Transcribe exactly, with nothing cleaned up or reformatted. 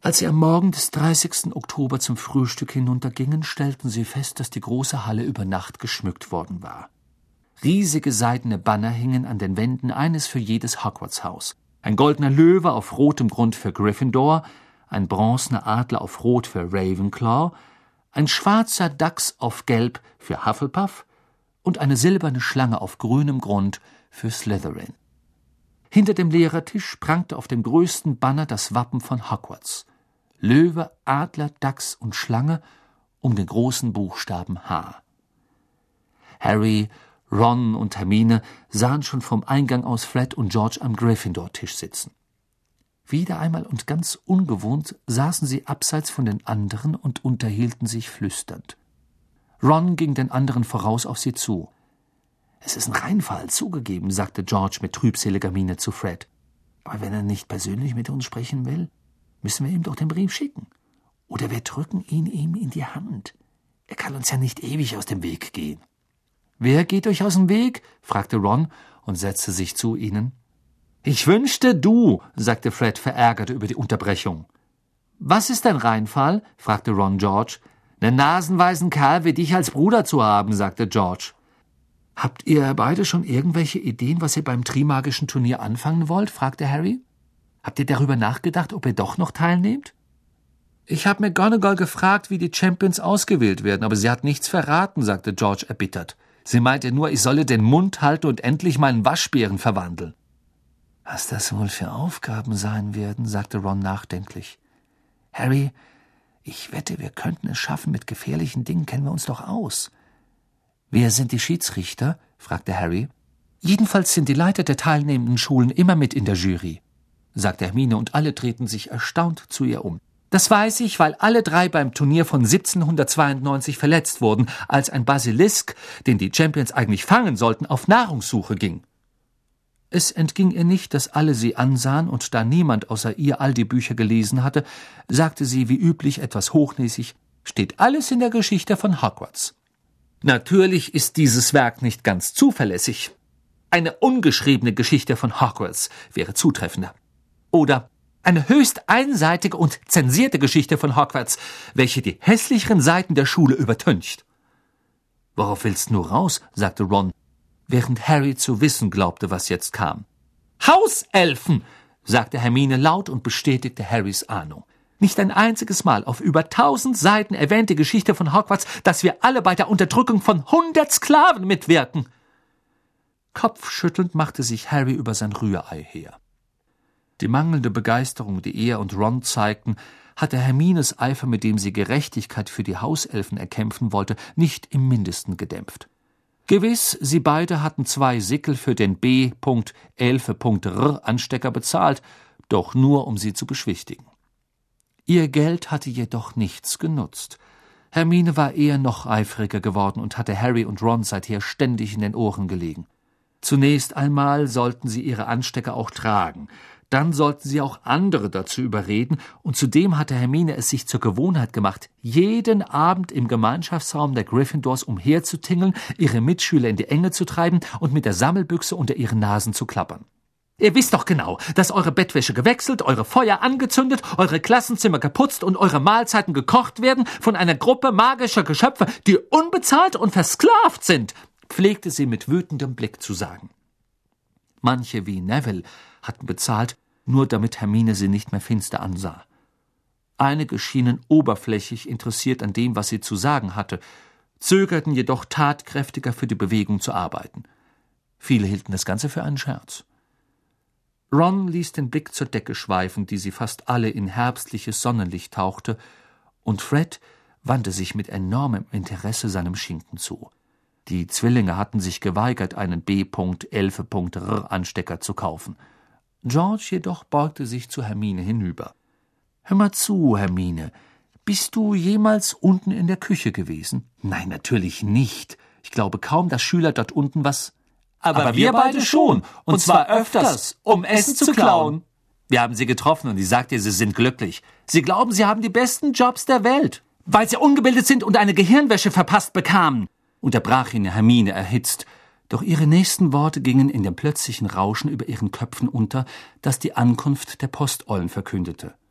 Als sie am Morgen des dreißigsten Oktober zum Frühstück hinuntergingen, stellten sie fest, dass die große Halle über Nacht geschmückt worden war. Riesige seidene Banner hingen an den Wänden, eines für jedes Hogwarts-Haus. Ein goldener Löwe auf rotem Grund für Gryffindor, ein bronzener Adler auf Rot für Ravenclaw, ein schwarzer Dachs auf Gelb für Hufflepuff und eine silberne Schlange auf grünem Grund für Slytherin. Hinter dem Lehrertisch prangte auf dem größten Banner das Wappen von Hogwarts. Löwe, Adler, Dachs und Schlange um den großen Buchstaben H. Harry, Ron und Hermine sahen schon vom Eingang aus Fred und George am Gryffindor-Tisch sitzen. Wieder einmal und ganz ungewohnt saßen sie abseits von den anderen und unterhielten sich flüsternd. Ron ging den anderen voraus auf sie zu. »Es ist ein Reinfall, zugegeben«, sagte George mit trübseliger Miene zu Fred. »Aber wenn er nicht persönlich mit uns sprechen will, müssen wir ihm doch den Brief schicken. Oder wir drücken ihn ihm in die Hand. Er kann uns ja nicht ewig aus dem Weg gehen.« »Wer geht euch aus dem Weg?« fragte Ron und setzte sich zu ihnen. »Ich wünschte, du«, sagte Fred verärgert über die Unterbrechung. »Was ist ein Reinfall?« fragte Ron George. »Einen nasenweisen Kerl wie dich als Bruder zu haben«, sagte George. »Habt ihr beide schon irgendwelche Ideen, was ihr beim Trimagischen Turnier anfangen wollt?« fragte Harry. »Habt ihr darüber nachgedacht, ob ihr doch noch teilnehmt?« »Ich habe McGonagall gefragt, wie die Champions ausgewählt werden, aber sie hat nichts verraten«, sagte George erbittert. »Sie meinte nur, ich solle den Mund halten und endlich meinen Waschbären verwandeln.« »Was das wohl für Aufgaben sein werden«, sagte Ron nachdenklich. »Harry, ich wette, wir könnten es schaffen, mit gefährlichen Dingen kennen wir uns doch aus.« »Wer sind die Schiedsrichter?« fragte Harry. »Jedenfalls sind die Leiter der teilnehmenden Schulen immer mit in der Jury«, sagte Hermine, und alle drehten sich erstaunt zu ihr um. »Das weiß ich, weil alle drei beim Turnier von siebzehnhundertzweiundneunzig verletzt wurden, als ein Basilisk, den die Champions eigentlich fangen sollten, auf Nahrungssuche ging.« Es entging ihr nicht, dass alle sie ansahen, und da niemand außer ihr all die Bücher gelesen hatte, sagte sie wie üblich etwas hochnäsig, »steht alles in der Geschichte von Hogwarts.« Natürlich ist dieses Werk nicht ganz zuverlässig. Eine ungeschriebene Geschichte von Hogwarts wäre zutreffender. Oder eine höchst einseitige und zensierte Geschichte von Hogwarts, welche die hässlicheren Seiten der Schule übertüncht. »Worauf willst du nur raus?« sagte Ron, während Harry zu wissen glaubte, was jetzt kam. »Hauselfen«, sagte Hermine laut und bestätigte Harrys Ahnung. Nicht ein einziges Mal auf über tausend Seiten erwähnt die Geschichte von Hogwarts, dass wir alle bei der Unterdrückung von hundert Sklaven mitwirken. Kopfschüttelnd machte sich Harry über sein Rührei her. Die mangelnde Begeisterung, die er und Ron zeigten, hatte Hermines Eifer, mit dem sie Gerechtigkeit für die Hauselfen erkämpfen wollte, nicht im Mindesten gedämpft. Gewiss, sie beide hatten zwei Sickel für den B elf R Anstecker bezahlt, doch nur, um sie zu beschwichtigen. Ihr Geld hatte jedoch nichts genutzt. Hermine war eher noch eifriger geworden und hatte Harry und Ron seither ständig in den Ohren gelegen. Zunächst einmal sollten sie ihre Anstecker auch tragen, dann sollten sie auch andere dazu überreden, und zudem hatte Hermine es sich zur Gewohnheit gemacht, jeden Abend im Gemeinschaftsraum der Gryffindors umherzutingeln, ihre Mitschüler in die Enge zu treiben und mit der Sammelbüchse unter ihren Nasen zu klappern. Ihr wisst doch genau, dass eure Bettwäsche gewechselt, eure Feuer angezündet, eure Klassenzimmer geputzt und eure Mahlzeiten gekocht werden von einer Gruppe magischer Geschöpfe, die unbezahlt und versklavt sind, pflegte sie mit wütendem Blick zu sagen. Manche wie Neville hatten bezahlt, nur damit Hermine sie nicht mehr finster ansah. Einige schienen oberflächlich interessiert an dem, was sie zu sagen hatte, zögerten jedoch tatkräftiger für die Bewegung zu arbeiten. Viele hielten das Ganze für einen Scherz. Ron ließ den Blick zur Decke schweifen, die sie fast alle in herbstliches Sonnenlicht tauchte, und Fred wandte sich mit enormem Interesse seinem Schinken zu. Die Zwillinge hatten sich geweigert, einen B elf R Anstecker zu kaufen. George jedoch beugte sich zu Hermine hinüber. »Hör mal zu, Hermine, bist du jemals unten in der Küche gewesen?« »Nein, natürlich nicht. Ich glaube kaum, dass Schüler dort unten was...« Aber, Aber wir beide schon, und, und zwar öfters, um Essen zu klauen. Wir haben sie getroffen und sie sagt ihr, sie sind glücklich. Sie glauben, sie haben die besten Jobs der Welt, weil sie ungebildet sind und eine Gehirnwäsche verpasst bekamen«, unterbrach ihn Hermine erhitzt. Doch ihre nächsten Worte gingen in dem plötzlichen Rauschen über ihren Köpfen unter, das die Ankunft der Posteulen verkündete.